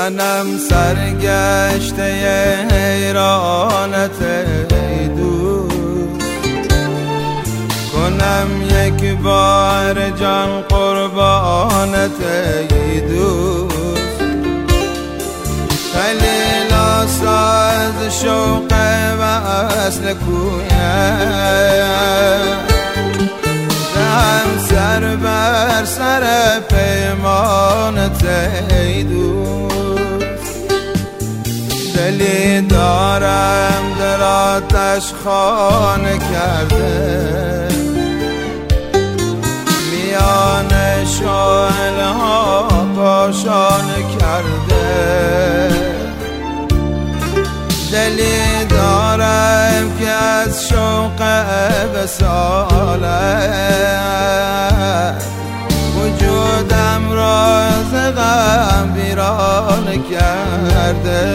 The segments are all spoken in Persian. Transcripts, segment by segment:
منم سرگشته حیرانت ای دوست، کنم یک بار جان قربانت ای دوست. خیلی لاساز شوق وصل کویم، هم سر بر سر پیمانت ای دوست. دلی دارم در آتش خانه کرده، میان شعله ها کاشانه کرده. دلی دارم که از شوق وصالت وجودم را ز غم ویران کرده،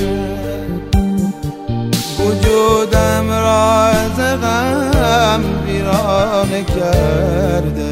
وجودم را ز غم ویران کرده.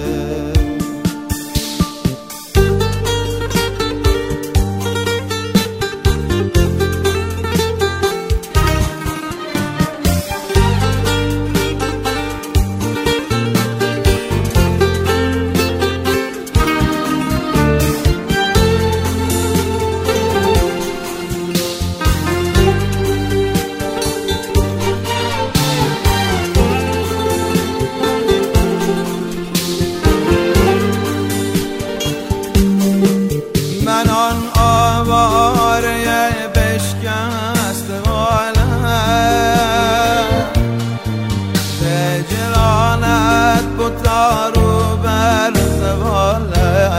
رو بر زواله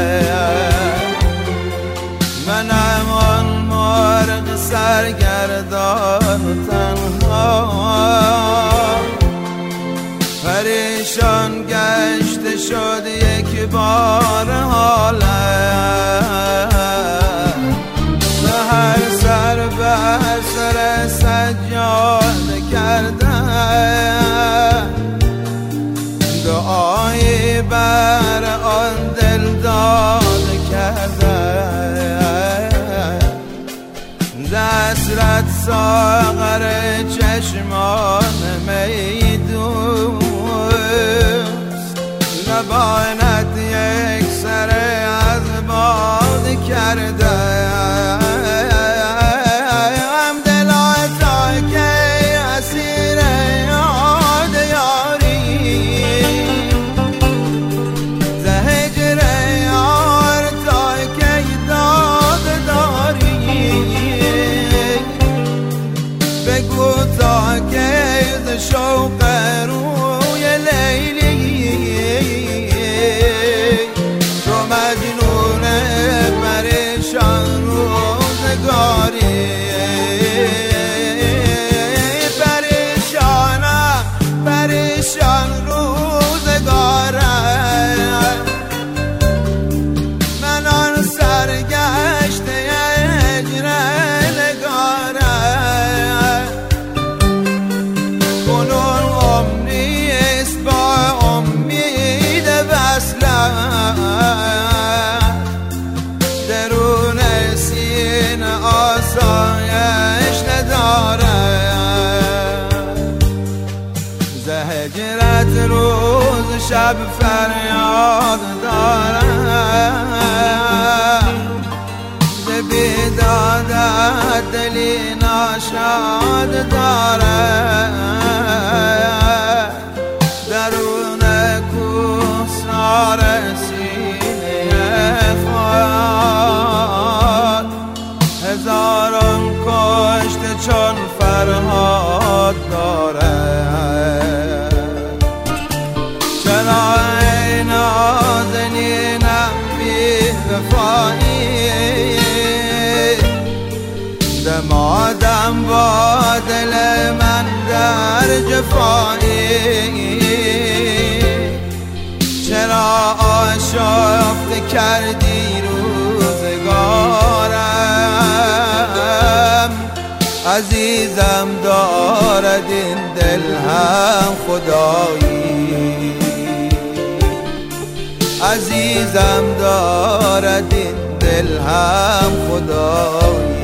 منم آن مرغ سرگردان و تنها، پریشان گشته شد یک بار حالم. سحر سر بر سر سجاده کردم، دعایی بر آن دل داده کردم. حسرت ساغر چشمان می دوست، لبانت یک سر از باد کردم. شوق روی لیلی تو مجنون پریشان روزگاری، پریشانم پریشان روزگارم. من آن سرگشته هجر نگارم، کنون عمری است با امید وصلت. درون سینه آسایش ندارد، ز هجرت روز شب فریاد دارم. ز بیدادت دلی ناشاد دارد، درون کوهسار سینه خود هزاران کشته چون فرهاد دارد. چرا ای نازنینم بی وفایی، دمادم با دل من در جفایی. چرا آشفته کردی روزگارم، عزیزم دارد این دل هم خدایی، عزیزم دارد این دل دل هم خدایی.